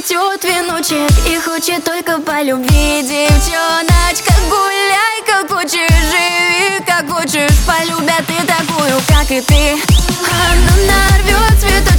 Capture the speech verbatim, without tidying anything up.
плетет веночек и хочет только по любви. Девчоночка, гуляй, как хочешь, живи, как хочешь. Полюбят и такую, как и ты. Она нарвет цветочек